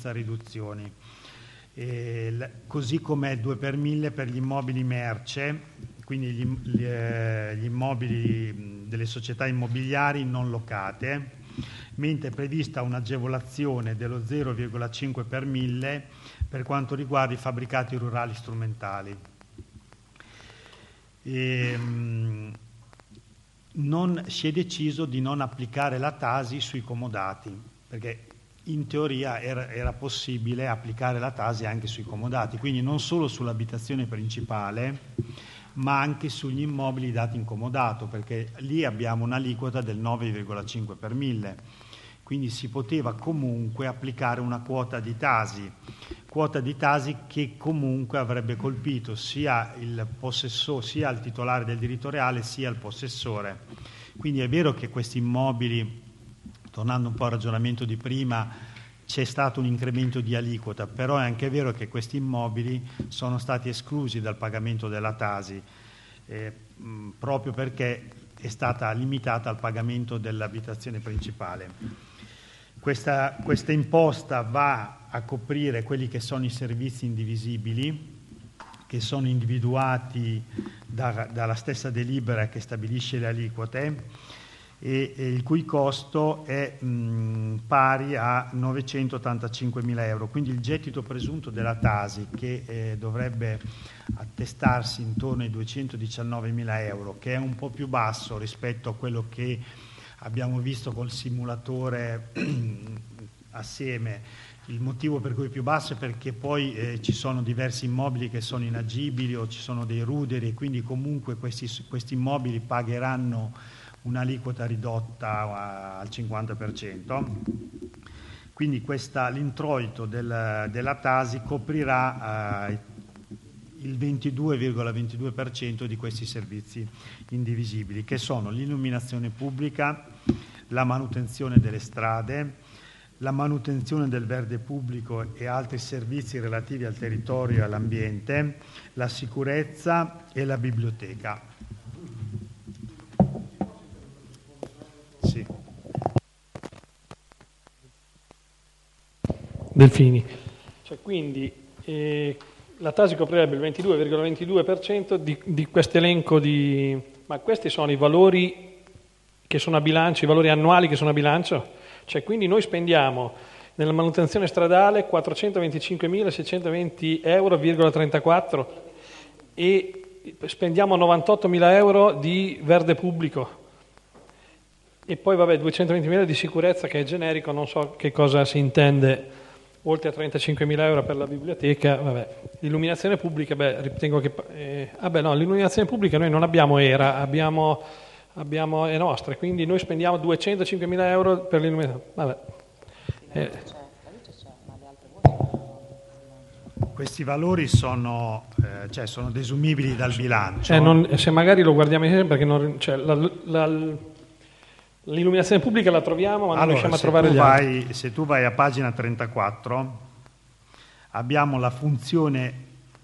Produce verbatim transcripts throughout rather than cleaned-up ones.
senza riduzioni. E l- così come due per mille per gli immobili merce, quindi gli, gli, eh, gli immobili delle società immobiliari non locate, mentre è prevista un'agevolazione dello zero virgola cinque per mille per quanto riguarda i fabbricati rurali strumentali. E, mh, non, si è deciso di non applicare la Tasi sui comodati, perché in teoria era, era possibile applicare la Tasi anche sui comodati, quindi non solo sull'abitazione principale, ma anche sugli immobili dati in comodato, perché lì abbiamo un'aliquota del nove virgola cinque per mille, quindi si poteva comunque applicare una quota di Tasi, quota di Tasi che comunque avrebbe colpito sia il possessore, sia il titolare del diritto reale, sia il possessore. Quindi è vero che questi immobili, tornando un po' al ragionamento di prima, c'è stato un incremento di aliquota, però è anche vero che questi immobili sono stati esclusi dal pagamento della Tasi, eh, mh, proprio perché è stata limitata al pagamento dell'abitazione principale. Questa, questa imposta va a coprire quelli che sono i servizi indivisibili, che sono individuati da, dalla stessa delibera che stabilisce le aliquote, e, e il cui costo è mh, pari a novecentottantacinquemila euro. Quindi il gettito presunto della Tasi, che eh, dovrebbe attestarsi intorno ai duecentodiciannovemila euro, che è un po' più basso rispetto a quello che abbiamo visto col simulatore assieme. Il motivo per cui è più basso è perché poi eh, ci sono diversi immobili che sono inagibili o ci sono dei ruderi, e quindi comunque questi, questi immobili pagheranno un'aliquota ridotta al cinquanta per cento. Quindi questa, l'introito del, della Tasi coprirà eh, il ventidue virgola ventidue per cento di questi servizi indivisibili, che sono l'illuminazione pubblica, la manutenzione delle strade, la manutenzione del verde pubblico e altri servizi relativi al territorio e all'ambiente, la sicurezza e la biblioteca. Sì. Delfini. Cioè, quindi eh, la Tasi coprirebbe il ventidue virgola ventidue per cento di, di questo elenco di... Ma questi sono i valori che sono a bilancio, i valori annuali che sono a bilancio? Cioè, quindi noi spendiamo nella manutenzione stradale quattrocentoventicinquemilaseicentoventi euro, trentaquattro, e spendiamo novantottomila euro di verde pubblico. E poi, vabbè, duecentoventimila di sicurezza, che è generico, non so che cosa si intende, oltre a trentacinquemila euro per la biblioteca. Vabbè. L'illuminazione pubblica, beh, ritengo che... Eh, vabbè, no, l'illuminazione pubblica noi non abbiamo ERA, abbiamo... abbiamo le nostre, quindi noi spendiamo duecentocinquemila euro per l'illuminazione. Vabbè. Eh. Questi valori sono, eh, cioè sono desumibili dal bilancio. Eh, non, se magari lo guardiamo insieme, perché non, cioè, la, la, l'illuminazione pubblica la troviamo, ma non allora, riusciamo a trovare gli vai, altri. Se tu vai a pagina trentaquattro, abbiamo la funzione...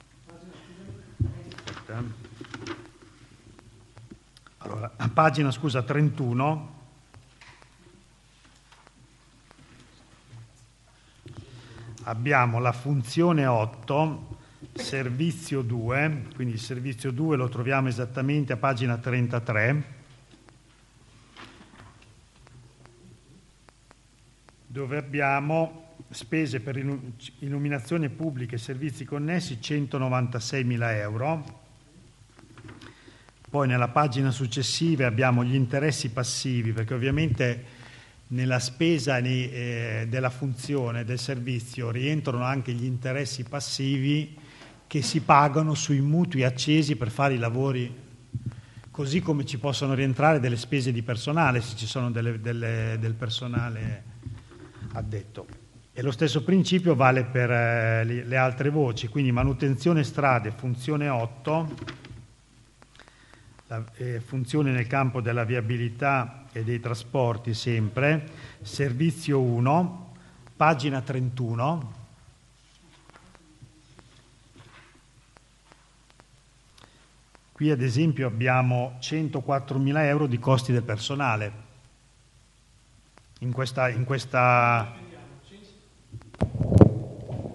Allora, a pagina, scusa, trentuno, abbiamo la funzione otto, servizio due, quindi il servizio due lo troviamo esattamente a pagina trentatré, dove abbiamo spese per illuminazione pubblica e servizi connessi centonovantaseimila euro. Poi nella pagina successiva abbiamo gli interessi passivi, perché ovviamente nella spesa eh, della funzione del servizio rientrano anche gli interessi passivi che si pagano sui mutui accesi per fare i lavori, così come ci possono rientrare delle spese di personale se ci sono delle, delle, del personale addetto. E lo stesso principio vale per eh, le, le altre voci, quindi manutenzione strade, funzione otto, la eh, funzione nel campo della viabilità e dei trasporti sempre, servizio uno, pagina trentuno, qui ad esempio abbiamo centoquattromila euro di costi del personale in questa, in questa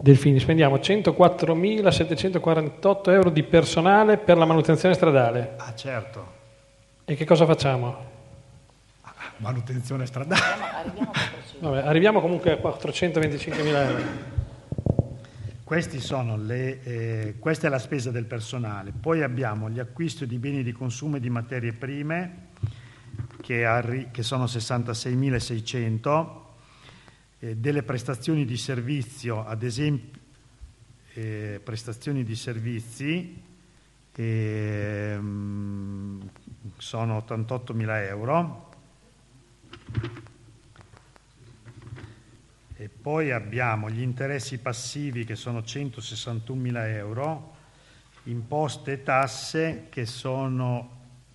Delfini, spendiamo centoquattromilasettecentoquarantotto euro di personale per la manutenzione stradale. Ah, certo. E che cosa facciamo? Manutenzione stradale. Arriviamo a quattrocento. Vabbè, arriviamo comunque a quattrocentoventicinquemila euro. Questi sono le, eh, questa è la spesa del personale. Poi abbiamo gli acquisti di beni di consumo e di materie prime, che, arri- che sono sessantaseimilaseicento, eh, delle prestazioni di servizio, ad esempio eh, prestazioni di servizi, eh, sono ottantottomila euro. E poi abbiamo gli interessi passivi che sono centosessantunomila euro, imposte e tasse che sono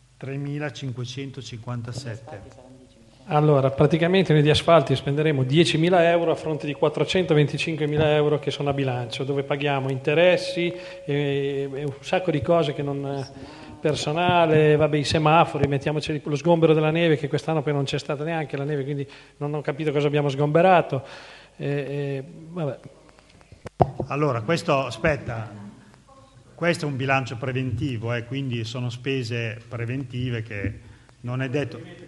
tremilacinquecentocinquantasette. Allora, praticamente noi di asfalti spenderemo diecimila euro a fronte di quattrocentoventicinquemila euro che sono a bilancio, dove paghiamo interessi e, e un sacco di cose che non... personale, vabbè, i semafori, mettiamoci lo sgombero della neve, che quest'anno poi non c'è stata neanche la neve, quindi non ho capito cosa abbiamo sgomberato. E, e, vabbè. Allora, questo, aspetta, questo è un bilancio preventivo, eh, quindi sono spese preventive che non è detto...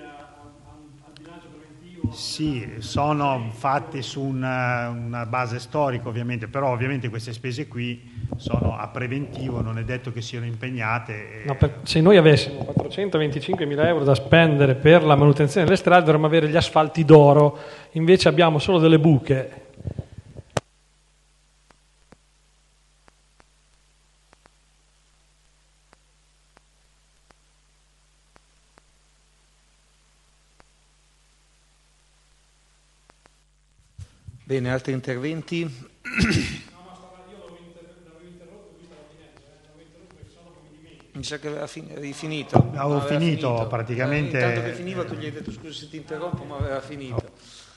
Sì, sono fatti su una, una base storica ovviamente, però ovviamente queste spese qui sono a preventivo, non è detto che siano impegnate. E... No, per, se noi avessimo quattrocentoventicinquemila euro da spendere per la manutenzione delle strade dovremmo avere gli asfalti d'oro, invece abbiamo solo delle buche. Bene, altri interventi? Mi sa che aveva fin- avevi finito. Avevo No, aveva finito, finito praticamente. Eh, intanto che finiva tu gli hai detto scusa se ti interrompo, ma aveva finito.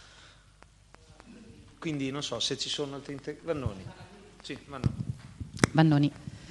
Quindi non so se ci sono altri interventi. Vannoni. Sì, Vannoni. Vannoni.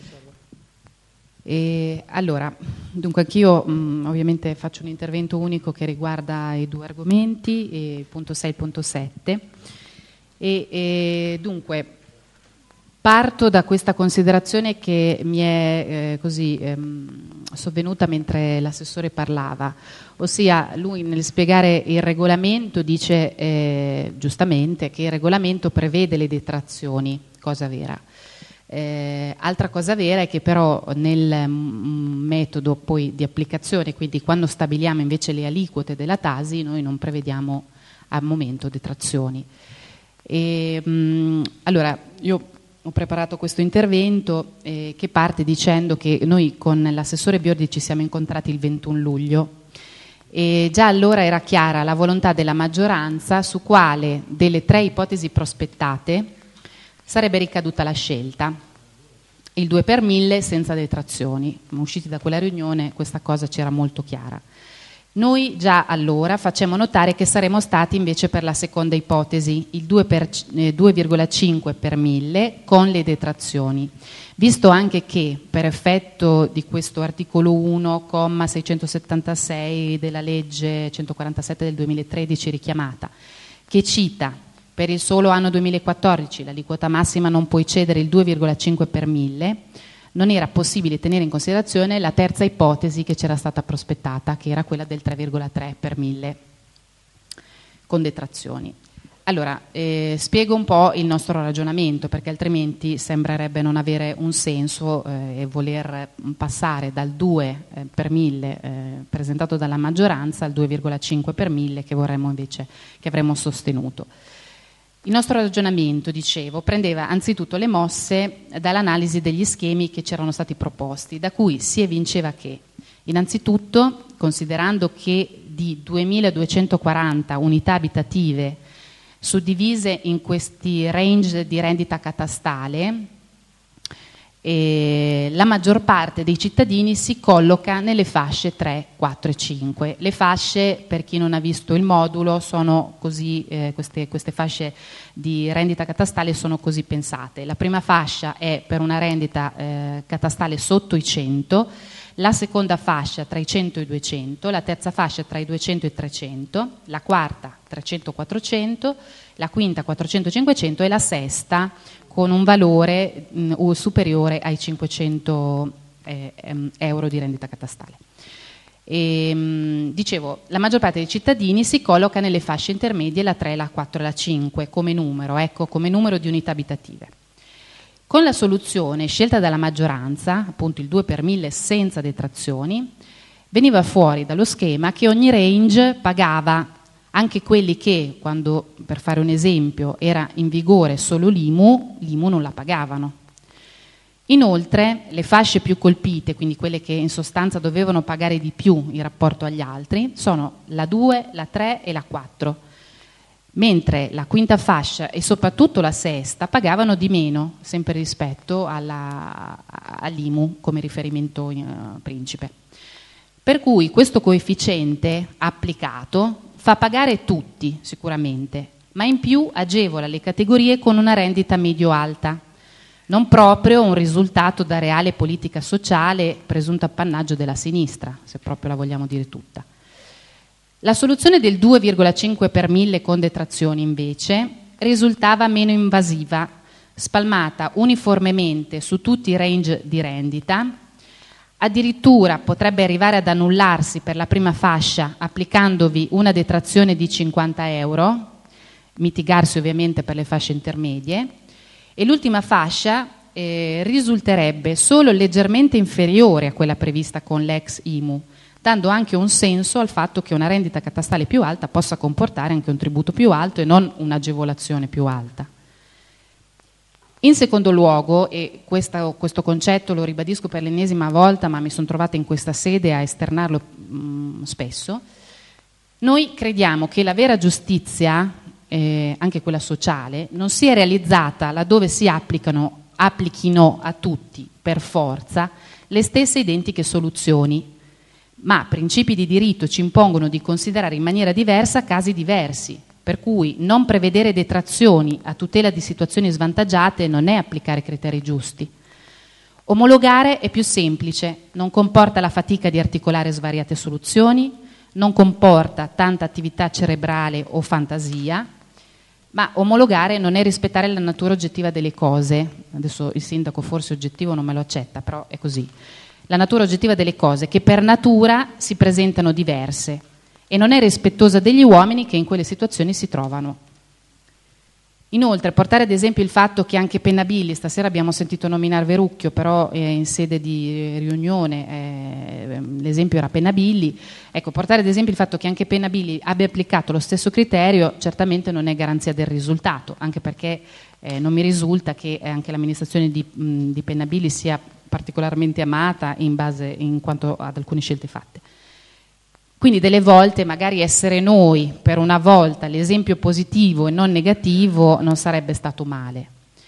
E allora, dunque anch'io mh, ovviamente faccio un intervento unico che riguarda i due argomenti, eh, il punto sei e il punto sette. E, e dunque parto da questa considerazione che mi è eh, così ehm, sovvenuta mentre l'assessore parlava, ossia lui nel spiegare il regolamento dice eh, giustamente che il regolamento prevede le detrazioni, cosa vera. Eh, altra cosa vera è che però nel mm, metodo poi di applicazione, quindi quando stabiliamo invece le aliquote della Tasi, noi non prevediamo al momento detrazioni. E, mh, allora, io ho preparato questo intervento eh, che parte dicendo che noi con l'assessore Biordi ci siamo incontrati il ventuno luglio e già allora era chiara la volontà della maggioranza su quale delle tre ipotesi prospettate sarebbe ricaduta la scelta. Il due per mille senza detrazioni. Usciti da quella riunione questa cosa c'era molto chiara. Noi già allora facciamo notare che saremmo stati invece per la seconda ipotesi, il due virgola cinque per mille con le detrazioni, visto anche che per effetto di questo articolo uno, comma seicentosettantasei della legge centoquarantasette del duemilatredici richiamata, che cita per il solo anno duemilaquattordici l'aliquota massima non può eccedere il due virgola cinque per mille, non era possibile tenere in considerazione la terza ipotesi che c'era stata prospettata, che era quella del tre virgola tre per mille con detrazioni. Allora, eh, spiego un po' il nostro ragionamento, perché altrimenti sembrerebbe non avere un senso eh, e voler passare dal due eh, per mille eh, presentato dalla maggioranza al due virgola cinque per mille che vorremmo invece, che avremmo sostenuto. Il nostro ragionamento, dicevo, prendeva anzitutto le mosse dall'analisi degli schemi che c'erano stati proposti, da cui si evinceva che, innanzitutto, considerando che di duemiladuecentoquaranta unità abitative suddivise in questi range di rendita catastale, e la maggior parte dei cittadini si colloca nelle fasce tre, quattro e cinque. Le fasce, per chi non ha visto il modulo, sono così, eh, queste, queste fasce di rendita catastale sono così pensate. La prima fascia è per una rendita eh, catastale sotto i cento, la seconda fascia tra i cento e i duecento, la terza fascia tra i duecento e i trecento, la quarta trecento quattrocento, la quinta quattrocento cinquecento e la sesta con un valore mh, superiore ai cinquecento eh, euro di rendita catastale. E, mh, dicevo, la maggior parte dei cittadini si colloca nelle fasce intermedie, la tre, la quattro e la cinque come numero, ecco, come numero di unità abitative. Con la soluzione scelta dalla maggioranza, appunto il due per mille senza detrazioni, veniva fuori dallo schema che ogni range pagava anche quelli che, quando, per fare un esempio, era in vigore solo l'I M U, l'I M U non la pagavano. Inoltre, le fasce più colpite, quindi quelle che in sostanza dovevano pagare di più in rapporto agli altri, sono la due, la tre e la quattro, mentre la quinta fascia e soprattutto la sesta pagavano di meno, sempre rispetto alla, all'I M U come riferimento uh, principe. Per cui questo coefficiente applicato fa pagare tutti sicuramente, ma in più agevola le categorie con una rendita medio-alta, non proprio un risultato da reale politica sociale presunto appannaggio della sinistra, se proprio la vogliamo dire tutta. La soluzione del due virgola cinque per mille con detrazioni invece risultava meno invasiva, spalmata uniformemente su tutti i range di rendita, addirittura potrebbe arrivare ad annullarsi per la prima fascia applicandovi una detrazione di cinquanta euro, mitigarsi ovviamente per le fasce intermedie, e l'ultima fascia eh, risulterebbe solo leggermente inferiore a quella prevista con l'ex I M U, dando anche un senso al fatto che una rendita catastale più alta possa comportare anche un tributo più alto e non un'agevolazione più alta. In secondo luogo, e questo, questo concetto lo ribadisco per l'ennesima volta, ma mi sono trovata in questa sede a esternarlo mh, spesso, noi crediamo che la vera giustizia, eh, anche quella sociale, non sia realizzata laddove si applicano, applichino a tutti per forza le stesse identiche soluzioni, ma principi di diritto ci impongono di considerare in maniera diversa casi diversi, per cui non prevedere detrazioni a tutela di situazioni svantaggiate non è applicare criteri giusti. Omologare è più semplice, non comporta la fatica di articolare svariate soluzioni, non comporta tanta attività cerebrale o fantasia, ma omologare non è rispettare la natura oggettiva delle cose. Adesso il sindaco forse oggettivo non me lo accetta, però è così. La natura oggettiva delle cose, che per natura si presentano diverse e non è rispettosa degli uomini che in quelle situazioni si trovano. Inoltre, portare ad esempio il fatto che anche Pennabilli, stasera abbiamo sentito nominare Verrucchio, però eh, in sede di riunione eh, l'esempio era Pennabilli, ecco, portare ad esempio il fatto che anche Pennabilli abbia applicato lo stesso criterio certamente non è garanzia del risultato, anche perché eh, non mi risulta che anche l'amministrazione di, mh, di Pennabilli sia particolarmente amata in base in quanto ad alcune scelte fatte. Quindi delle volte magari essere noi per una volta l'esempio positivo e non negativo non sarebbe stato male.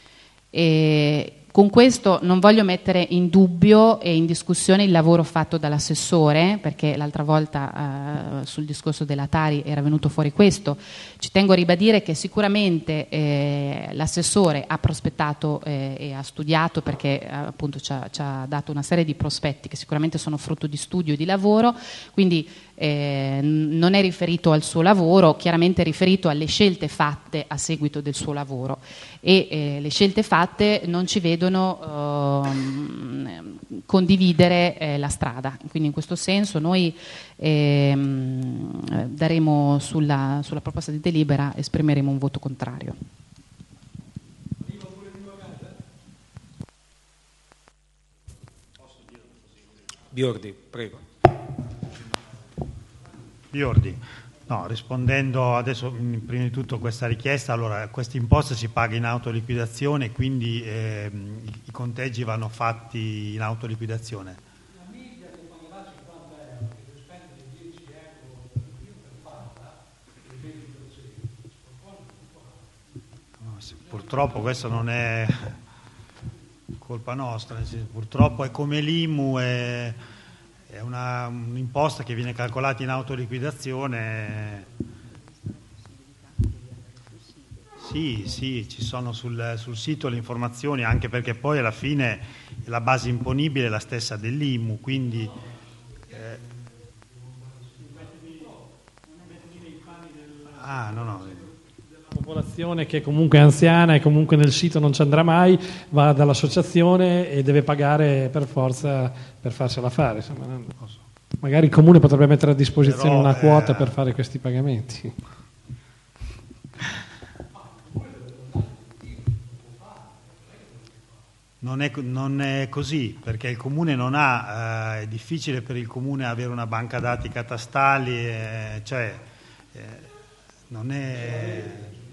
E con questo non voglio mettere in dubbio e in discussione il lavoro fatto dall'assessore, perché l'altra volta eh, sul discorso della Tari era venuto fuori questo. Ci tengo a ribadire che sicuramente eh, l'assessore ha prospettato eh, e ha studiato, perché eh, appunto ci ha, ci ha dato una serie di prospetti che sicuramente sono frutto di studio e di lavoro, quindi eh, non è riferito al suo lavoro, chiaramente è riferito alle scelte fatte a seguito del suo lavoro, e eh, le scelte fatte non ci vedono eh, condividere eh, la strada, quindi in questo senso noi eh, daremo sulla, sulla proposta di delibera, esprimeremo un voto contrario. Biordi, prego. Biordi. No, rispondendo adesso prima di tutto a questa richiesta, allora questa imposta si paga in autoliquidazione, quindi eh, i conteggi vanno fatti in autoliquidazione. La media che pagherà cinquanta euro, che deve spendere dieci euro in più per farla, il venti per cento. No, sì, purtroppo questo non è colpa nostra, purtroppo è come l'I M U, è... È una, un'imposta che viene calcolata in autoliquidazione. Sì, sì, ci sono sul, sul sito le informazioni, anche perché poi alla fine la base imponibile è la stessa dell'I M U, quindi... Eh... Ah, no, no. La popolazione che comunque è anziana e comunque nel sito non ci andrà mai, va dall'associazione e deve pagare per forza per farsela fare. Insomma, non so. Magari il comune potrebbe mettere a disposizione Però, una quota eh... per fare questi pagamenti. Non è, non è così, perché il comune non ha, eh, è difficile per il comune avere una banca dati catastali, eh, cioè eh, non è...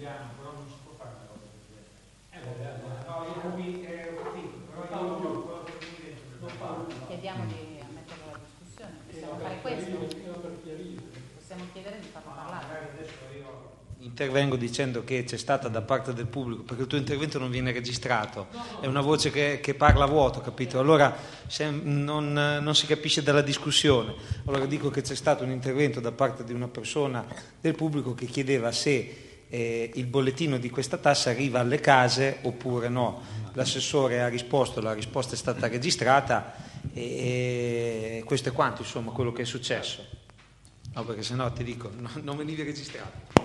Chiediamo di metterlo alla discussione, possiamo fare questo? Possiamo chiedere di farlo parlare. Intervengo dicendo che c'è stata da parte del pubblico, perché il tuo intervento non viene registrato, è una voce che, che parla a vuoto, capito? Allora se non, non si capisce dalla discussione. Allora dico che c'è stato un intervento da parte di una persona del pubblico che chiedeva se eh, il bollettino di questa tassa arriva alle case oppure no. L'assessore ha risposto, la risposta è stata registrata e, e questo è quanto, insomma, quello che è successo. No, perché sennò ti dico, no, non venivi registrato.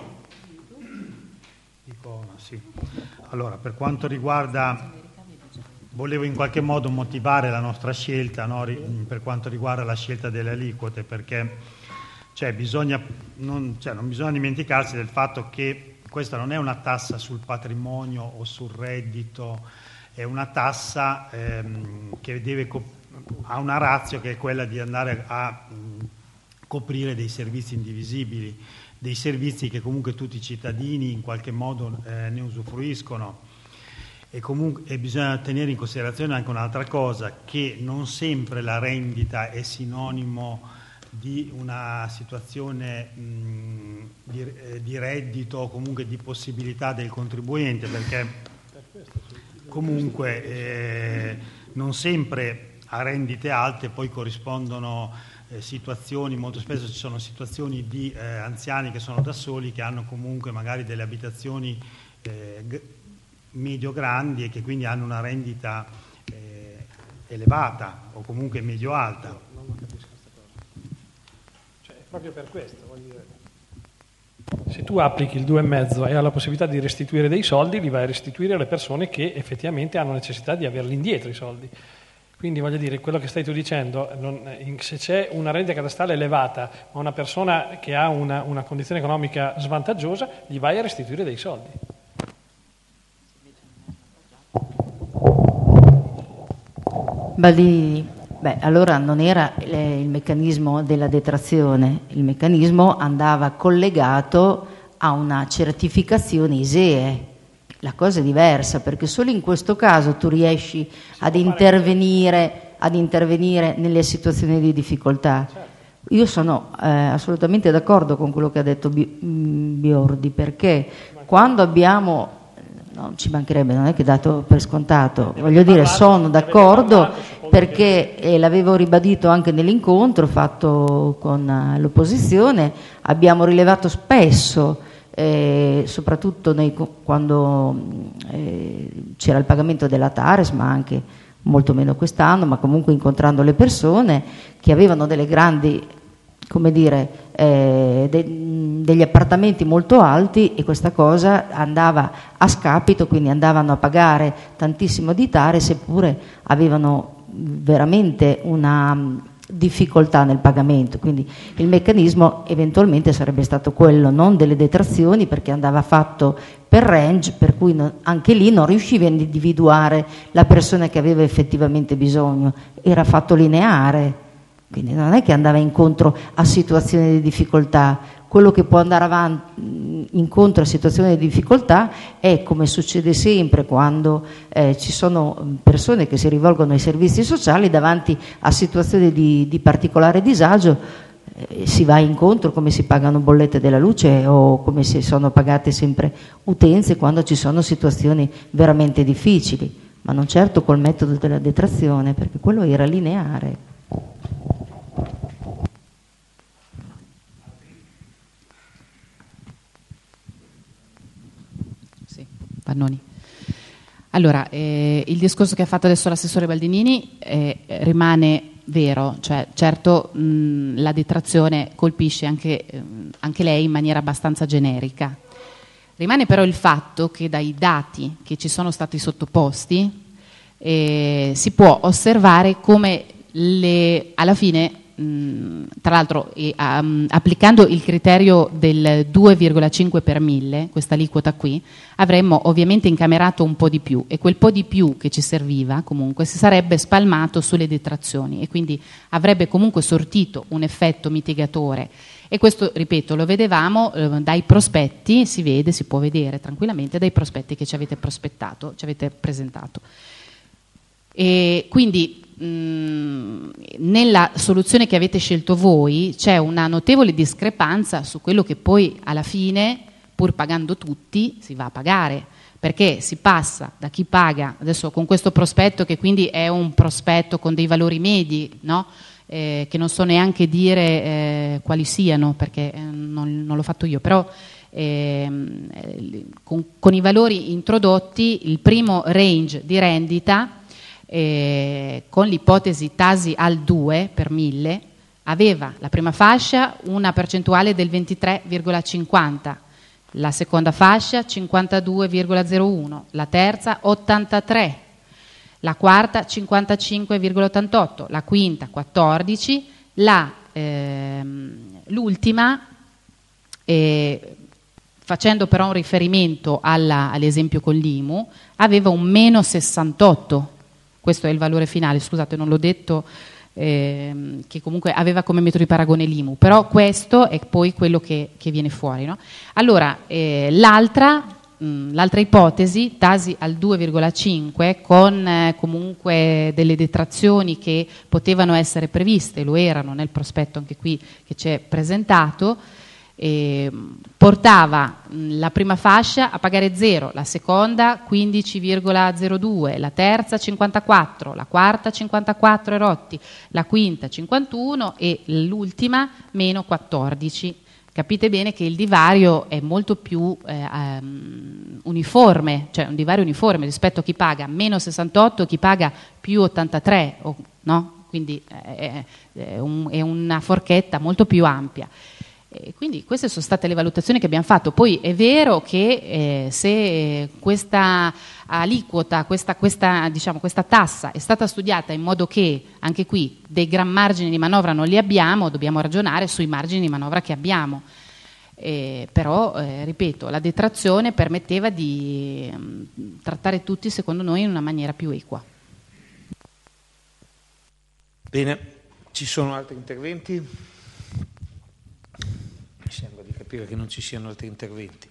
Dico, sì. Allora, per quanto riguarda, volevo in qualche modo motivare la nostra scelta, no? Per quanto riguarda la scelta delle aliquote, perché cioè, bisogna, non, cioè, non bisogna dimenticarsi del fatto che questa non è una tassa sul patrimonio o sul reddito, è una tassa ehm, che deve ha una ratio che è quella di andare a mh, coprire dei servizi indivisibili, dei servizi che comunque tutti i cittadini in qualche modo eh, ne usufruiscono e, comunque, e bisogna tenere in considerazione anche un'altra cosa, che non sempre la rendita è sinonimo di una situazione mh, di, eh, di reddito o comunque di possibilità del contribuente, perché comunque eh, non sempre a rendite alte poi corrispondono Eh, situazioni, molto spesso ci sono situazioni di eh, anziani che sono da soli, che hanno comunque magari delle abitazioni eh, g- medio-grandi e che quindi hanno una rendita eh, elevata o comunque medio-alta. No, non capisco questa cosa. Cioè, è proprio per questo, voglio dire. Se tu applichi il due virgola cinque e hai la possibilità di restituire dei soldi, li vai a restituire alle persone che effettivamente hanno necessità di averli indietro i soldi. Quindi voglio dire, quello che stai tu dicendo, non, se c'è una rendita catastale elevata, ma una persona che ha una, una condizione economica svantaggiosa, gli vai a restituire dei soldi. Baldini, beh, allora non era eh, il meccanismo della detrazione, il meccanismo andava collegato a una certificazione I S E E. La cosa è diversa, perché solo in questo caso tu riesci ad intervenire, ad intervenire nelle situazioni di difficoltà. Io sono eh, assolutamente d'accordo con quello che ha detto Biordi, perché quando abbiamo, non ci mancherebbe, non è che dato per scontato, voglio dire, sono d'accordo perché, e l'avevo ribadito anche nell'incontro fatto con l'opposizione, abbiamo rilevato spesso, Eh, soprattutto nei, quando eh, c'era il pagamento della Tares, ma anche molto meno quest'anno, ma comunque incontrando le persone che avevano delle grandi, come dire, eh, de, degli appartamenti molto alti, e questa cosa andava a scapito, quindi andavano a pagare tantissimo di Tares, eppure avevano veramente una difficoltà nel pagamento. Quindi il meccanismo eventualmente sarebbe stato quello non delle detrazioni, perché andava fatto per range, per cui non, anche lì non riuscivi a individuare la persona che aveva effettivamente bisogno, era fatto lineare, quindi non è che andava incontro a situazioni di difficoltà. Quello che può andare avanti incontro a situazioni di difficoltà è, come succede sempre quando eh, ci sono persone che si rivolgono ai servizi sociali davanti a situazioni di, di particolare disagio, eh, si va incontro, come si pagano bollette della luce o come si sono pagate sempre utenze quando ci sono situazioni veramente difficili, ma non certo col metodo della detrazione, perché quello era lineare. Vannoni. Allora, eh, il discorso che ha fatto adesso l'assessore Baldinini eh, rimane vero, cioè certo mh, la detrazione colpisce anche, eh, anche lei in maniera abbastanza generica. Rimane però il fatto che dai dati che ci sono stati sottoposti eh, si può osservare come le, alla fine, mh, tra l'altro eh, um, applicando il criterio del due virgola cinque per mille, questa aliquota qui, avremmo ovviamente incamerato un po' di più e quel po' di più che ci serviva comunque si sarebbe spalmato sulle detrazioni e quindi avrebbe comunque sortito un effetto mitigatore. E questo, ripeto, lo vedevamo eh, dai prospetti, si vede, si può vedere tranquillamente dai prospetti che ci avete prospettato, ci avete presentato. E quindi mh, nella soluzione che avete scelto voi c'è una notevole discrepanza su quello che poi alla fine, pur pagando tutti, si va a pagare, perché si passa da chi paga, adesso con questo prospetto che quindi è un prospetto con dei valori medi, no? Eh, che non so neanche dire eh, quali siano, perché eh, non, non l'ho fatto io, però eh, con, con i valori introdotti il primo range di rendita Eh, con l'ipotesi Tasi al due per mille aveva la prima fascia una percentuale del ventitré virgola cinquanta, la seconda fascia cinquantadue virgola zero uno, la terza ottantatré, la quarta cinquantacinque virgola ottantotto, la quinta quattordici, la, ehm, l'ultima eh, facendo però un riferimento alla, all'esempio con l'I M U aveva un meno sessantotto. Questo è il valore finale, scusate, non l'ho detto, ehm, che comunque aveva come metodo di paragone l'I M U, però questo è poi quello che, che viene fuori, no? Allora, eh, l'altra, mh, l'altra ipotesi, Tasi al due virgola cinque, con eh, comunque delle detrazioni che potevano essere previste, lo erano nel prospetto anche qui che ci è presentato, Eh, portava mh, la prima fascia a pagare zero, la seconda quindici virgola zero due, la terza cinquantaquattro, la quarta cinquantaquattro e rotti, la quinta cinquantuno e l'ultima meno quattordici. Capite bene che il divario è molto più eh, um, uniforme, cioè un divario uniforme rispetto a chi paga meno sessantotto e chi paga più ottantatré, o, no? Quindi è, è, un, è una forchetta molto più ampia. E quindi queste sono state le valutazioni che abbiamo fatto. Poi è vero che eh, se questa aliquota, questa, questa, diciamo, questa tassa è stata studiata in modo che anche qui dei gran margini di manovra non li abbiamo, dobbiamo ragionare sui margini di manovra che abbiamo. Eh, però, eh, ripeto, la detrazione permetteva di mh, trattare tutti, secondo noi, in una maniera più equa. Bene, ci sono altri interventi? Mi sembra di capire che non ci siano altri interventi.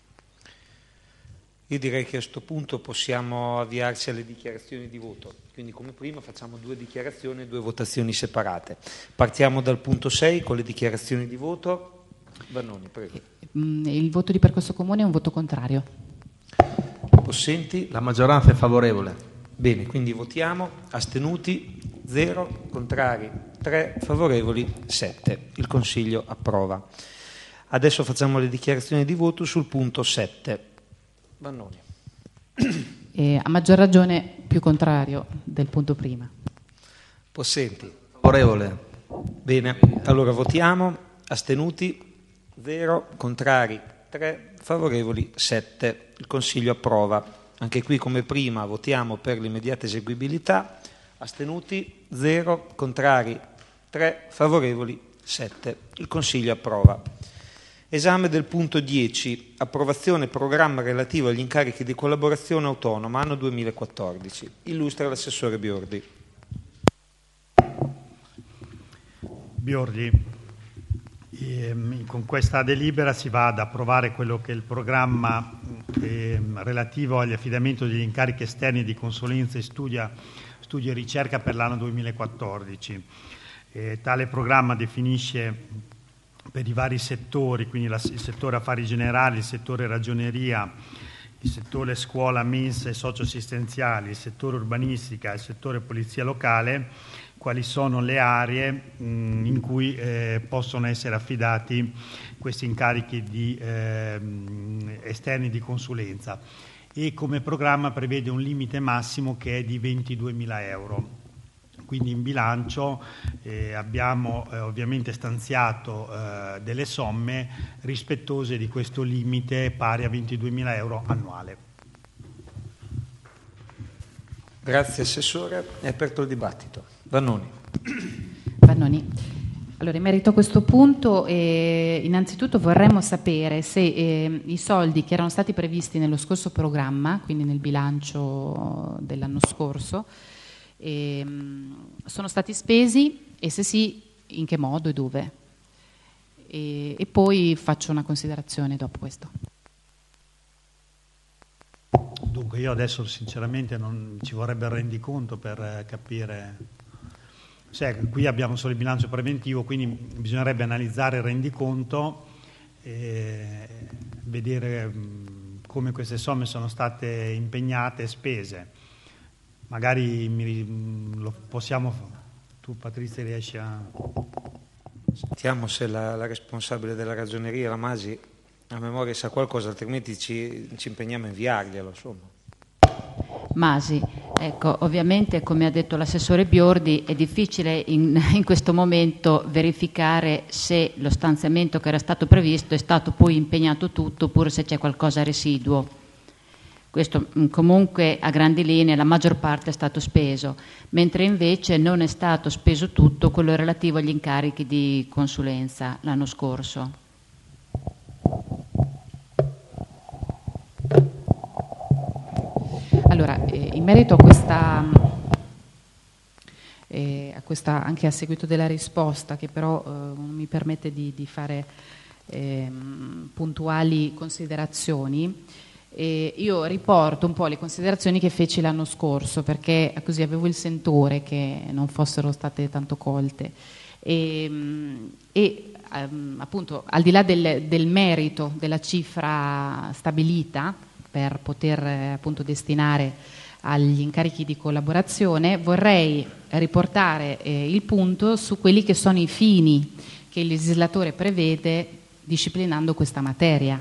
Io direi che a questo punto possiamo avviarci alle dichiarazioni di voto. Quindi come prima facciamo due dichiarazioni e due votazioni separate. Partiamo dal punto sei con le dichiarazioni di voto. Vannoni, prego. Il voto di percorso comune è un voto contrario. Possenti? La maggioranza è favorevole. Bene, quindi votiamo. Astenuti? zero. Contrari? tre. Favorevoli? sette. Il Consiglio approva. Adesso facciamo le dichiarazioni di voto sul punto sette. Vannoni. E a maggior ragione più contrario del punto prima. Possenti? Favorevole. Bene, allora votiamo. Astenuti? zero. Contrari? tre. Favorevoli? sette. Il Consiglio approva. Anche qui come prima votiamo per l'immediata eseguibilità. Astenuti? zero. Contrari? tre. Favorevoli? sette. Il Consiglio approva. Esame del punto dieci, approvazione programma relativo agli incarichi di collaborazione autonoma anno duemilaquattordici. Illustra l'assessore Biordi. Biordi, ehm, con questa delibera si va ad approvare quello che è il programma ehm, relativo agli affidamenti degli incarichi esterni di consulenza e studia, studio e ricerca per l'anno duemilaquattordici. Eh, tale programma definisce per i vari settori, quindi la, il settore affari generali, il settore ragioneria, il settore scuola, mensa e socioassistenziali, il settore urbanistica, il settore polizia locale, quali sono le aree mh, in cui eh, possono essere affidati questi incarichi di, eh, esterni di consulenza. e come programma prevede un limite massimo che è di ventiduemila euro. Quindi in bilancio eh, abbiamo eh, ovviamente stanziato eh, delle somme rispettose di questo limite pari a ventiduemila euro annuale. Grazie Assessore, è aperto il dibattito. Vannoni. Vannoni. Allora, in merito a questo punto, eh, innanzitutto vorremmo sapere se eh, i soldi che erano stati previsti nello scorso programma, quindi nel bilancio dell'anno scorso, eh, sono stati spesi e se sì, in che modo e dove. E, e poi faccio una considerazione dopo questo. Dunque io adesso sinceramente non ci vorrebbe il rendiconto per capire, cioè, qui abbiamo solo il bilancio preventivo, quindi bisognerebbe analizzare il rendiconto e vedere come queste somme sono state impegnate e spese. Magari mi, lo possiamo, tu Patrizia riesci a... Sentiamo se la, la responsabile della ragioneria, la Masi, a memoria sa qualcosa, altrimenti ci, ci impegniamo a inviarglielo, insomma. Masi, ecco, ovviamente come ha detto l'assessore Biordi è difficile in, in questo momento verificare se lo stanziamento che era stato previsto è stato poi impegnato tutto oppure se c'è qualcosa residuo. Questo comunque a grandi linee la maggior parte è stato speso, mentre invece non è stato speso tutto quello relativo agli incarichi di consulenza l'anno scorso. Allora, eh, in merito a questa, eh, a questa, anche a seguito della risposta, che però eh, non mi permette di, di fare eh, puntuali considerazioni, eh, io riporto un po' le considerazioni che feci l'anno scorso, perché così avevo il sentore che non fossero state tanto colte. E, e ehm, appunto, al di là del, del merito della cifra stabilita, per poter eh, appunto destinare agli incarichi di collaborazione, vorrei riportare eh, il punto su quelli che sono i fini che il legislatore prevede disciplinando questa materia.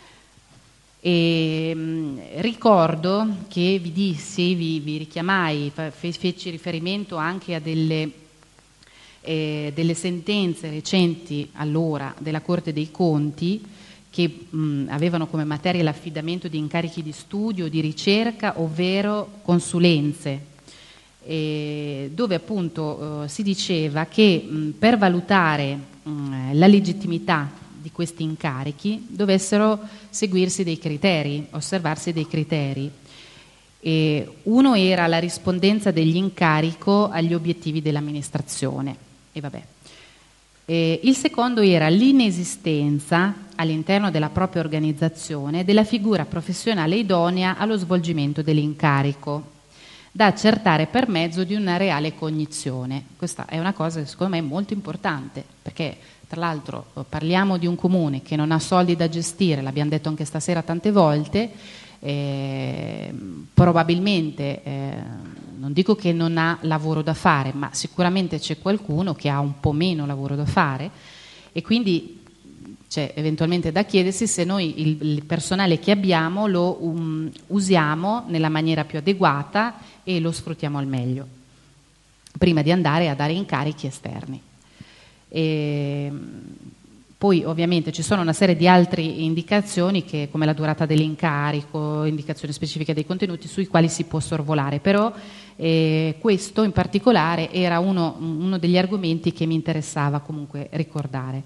E, mh, ricordo che vi dissi, vi, vi richiamai, fe, feci riferimento anche a delle, eh, delle sentenze recenti allora della Corte dei Conti che mh, avevano come materia l'affidamento di incarichi di studio, di ricerca, ovvero consulenze, e dove appunto eh, si diceva che mh, per valutare mh, la legittimità di questi incarichi dovessero seguirsi dei criteri, osservarsi dei criteri. E uno era la rispondenza degli incarichi agli obiettivi dell'amministrazione. E vabbè. E il secondo era l'inesistenza all'interno della propria organizzazione della figura professionale idonea allo svolgimento dell'incarico, da accertare per mezzo di una reale cognizione. Questa è una cosa che secondo me è molto importante, perché tra l'altro parliamo di un comune che non ha soldi da gestire, l'abbiamo detto anche stasera tante volte, eh, probabilmente eh, non dico che non ha lavoro da fare, ma sicuramente c'è qualcuno che ha un po' meno lavoro da fare e quindi c'è eventualmente da chiedersi se noi il, il personale che abbiamo lo um, usiamo nella maniera più adeguata e lo sfruttiamo al meglio prima di andare a dare incarichi esterni. E poi ovviamente ci sono una serie di altre indicazioni che, come la durata dell'incarico, indicazioni specifiche dei contenuti sui quali si può sorvolare, però eh, questo in particolare era uno, uno degli argomenti che mi interessava comunque ricordare.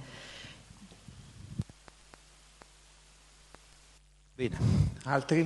Bene, altri?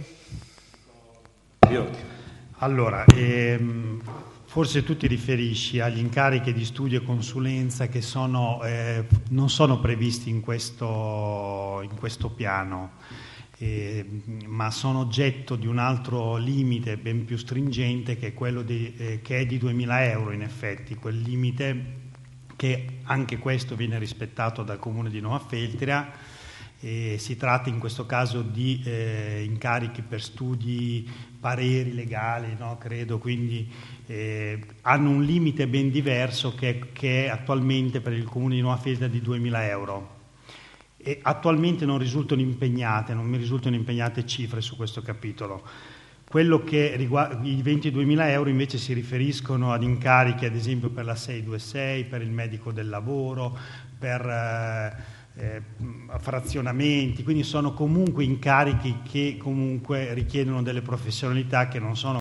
Allora, ehm, forse tu ti riferisci agli incarichi di studio e consulenza che sono, eh, non sono previsti in questo, in questo piano, eh, ma sono oggetto di un altro limite ben più stringente che è quello di, eh, che è di duemila euro in effetti, quel limite che anche questo viene rispettato dal Comune di Nuova Feltria. E si tratta in questo caso di eh, incarichi per studi, pareri legali, no? Credo, quindi eh, hanno un limite ben diverso che, che è attualmente per il Comune di Nuova Feltria di duemila euro. e attualmente non risultano impegnate, non mi risultano impegnate cifre su questo capitolo. Quello che riguarda i ventiduemila euro invece si riferiscono ad incarichi, ad esempio per la sei due sei, per il medico del lavoro, per eh, eh, frazionamenti, quindi sono comunque incarichi che comunque richiedono delle professionalità che non sono